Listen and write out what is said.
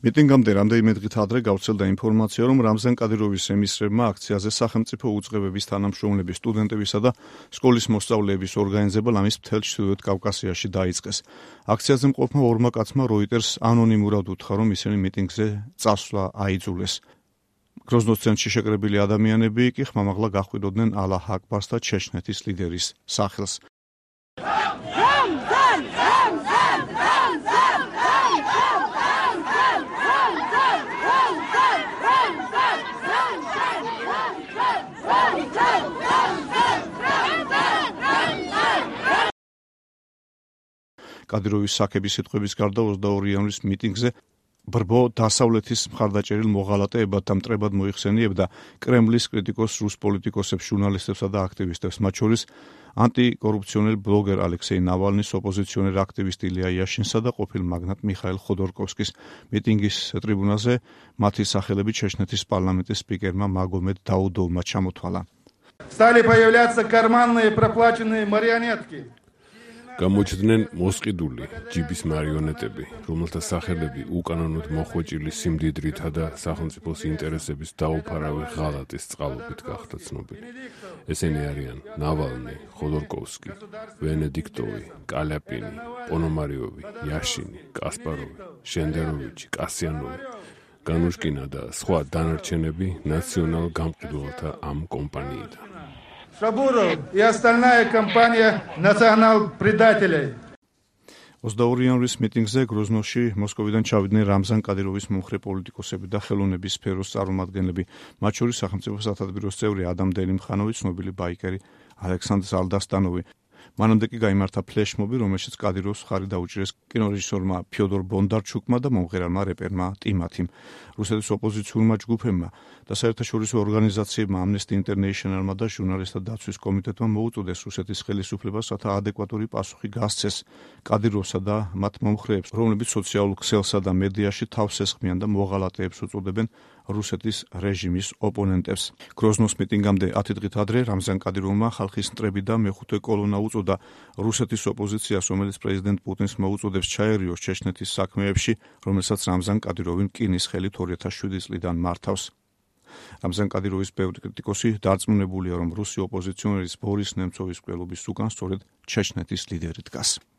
მიტინგამდე რამდენიმე დღით ადრე გავრცელდა ინფორმაცია, რომ რამზან კადიროვის ემისრებმა აქციაზე სახელმწიფო უწყებების თანამშრომლები, სტუდენტებისა და სკოლის მოსწავლეების ორგანიზება ლამის მთელ ჩრდილოეთ კავკასიაში დაიწყეს. აქციაზე მყოფმა ორმა კაცმა როიტერს ანონიმურად უთხრა, რომ ისინი მიტინგზე წასვლა აიძულეს. გროზნოს ცენტრში შეკრებილი ადამიანები კი ხმამაღლა გაჰყვიდოდნენ ალაჰ აკბარს და ჩეჩნეთის ლიდერის სახელს. კადიროვის საქების სიტყვების გარდა 22 იანვრის მიტინგზე ბრბო დასავლეთის მხარდაჭერილ მოღალატეებად და მტრებად მოიხსენიებდა კრემლის კრიტიკოს რუს პოლიტიკოსებს, ჟურნალისტებსა და აქტივისტებს, მათ შორის ანტიკორუფციონერ ბლოგერ ალექსეი ნავალნის, ოპოზიციონერ აქტივისტ ილია იაშინსა და ყოფილ მაგნატ მიხაილ ხოდორკოვსკის. მიტინგის ტრიბუნაზე მათი სახელები ჩეჩნეთის პარლამენტის სპიკერმა მაგომედ დაუდოვმა ჩამოთვალა. Стали появляться карманные проплаченные марионетки. გამოჩნდნენ მოსყიდული ჯიბის მარიონეტები, რომელთა სახელები უკანონოდ მოხვეჭილი სიმდიდრითა და სახელმწიფოს ინტერესების დაუფარავი ღალატის წყალობით გახდა ცნობილი. ესენი არიან ნავალნი, ხოდორკოვსკი, ვენედიქტოვი, კალიაპინი, პონომარიოვი, იაშინი, კასპაროვი, შენდეროვიჩი, კასიანოვი, განუშკინა და სხვა დანარჩენები ნაციონალ გამყიდველთა ამ კომპანიიდან. Шабуров и остальная компания национал-предателей. 22 იანვრის მიტინგზე გროზნოში მოსკოვიდან ჩავიდნენ რამზან კადიროვის მომხრე პოლიტიკოსები და ხელოვნების სფეროს წარმომადგენლები, მათ შორის სახელმწიფო სათადბიროს წევრი ადამ დელიმხანოვი, ცნობილი ბაიკერი ალექსანდრ ზალდასტანოვი. მანამდე კი გაიმართა ფლეშმობი, რომელშიც კადიროვს ხარი დაუჭირეს კინორეჟისორმა ფიოდორ ბონდარჩუკმა და მომღერალმა რეპერმა ტიმათიმ. რუსეთის ოპოზიციურმა ჯგუფებმა და საერთაშორისო ორგანიზაციებმა ამნესტი ინტერნეიშნალმა და ჟურნალისტთა დაცვის კომიტეტმა მოუწოდეს რუსეთის ხელისუფლებას, რათა ადეკვატური პასუხი გასცეს კადიროვსა და მათ მომხრეებს, რომლებიც სოციალურ ქსელსა და მედიაში თავს ესხმიან და მოღალატეებს უწოდებენ რუსეთის რეჟიმის ოპონენტებს. გროზნოს მიტინგამდე 10 დღით ადრე რამზან კადიროვმა ხალხის მტრები და მეხუთე კოლონა უწოდა რუსეთის ოპოზიციას, რომელიც პრეზიდენტ პუტინს მოუწოდებს ჩაერიოს ჩეჩნეთის საქმეებში, რომელსაც რამზან კადიროვი რკინის ხელით 2007 წლიდან მართავს. რამზან კადიროვის ბევრი კრიტიკოსი დარწმუნებულია, რომ რუსი ოპოზიციონერის ბორის ნემცოვის მკვლელობის უკან სწორედ ჩეჩნეთის ლიდერი დგას.